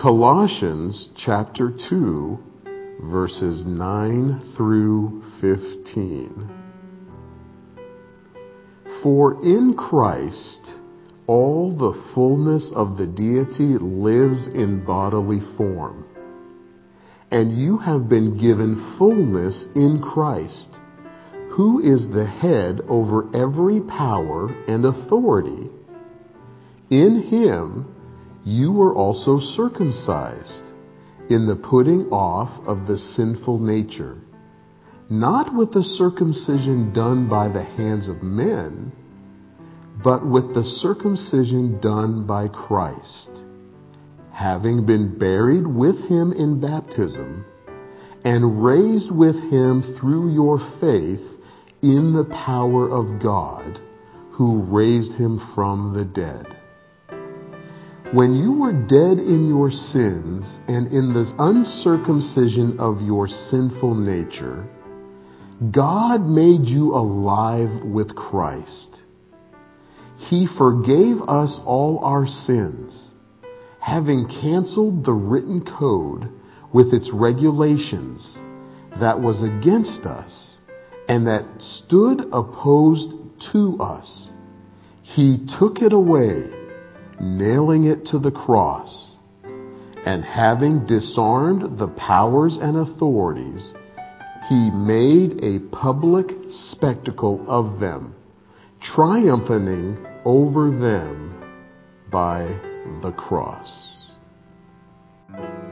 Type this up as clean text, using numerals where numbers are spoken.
Colossians chapter 2, verses 9 through 15. For in Christ all the fullness of the deity lives in bodily form, and you have been given fullness in Christ, who is the head over every power and authority. In him you were also circumcised, in the putting off of the sinful nature, not with the circumcision done by the hands of men, but with the circumcision done by Christ, having been buried with him in baptism, and raised with him through your faith in the power of God, who raised him from the dead. When you were dead in your sins and in the uncircumcision of your sinful nature, God made you alive with Christ. He forgave us all our sins, having canceled the written code with its regulations that was against us and that stood opposed to us. He took it away, nailing it to the cross, and having disarmed the powers and authorities, he made a public spectacle of them, triumphing over them by the cross.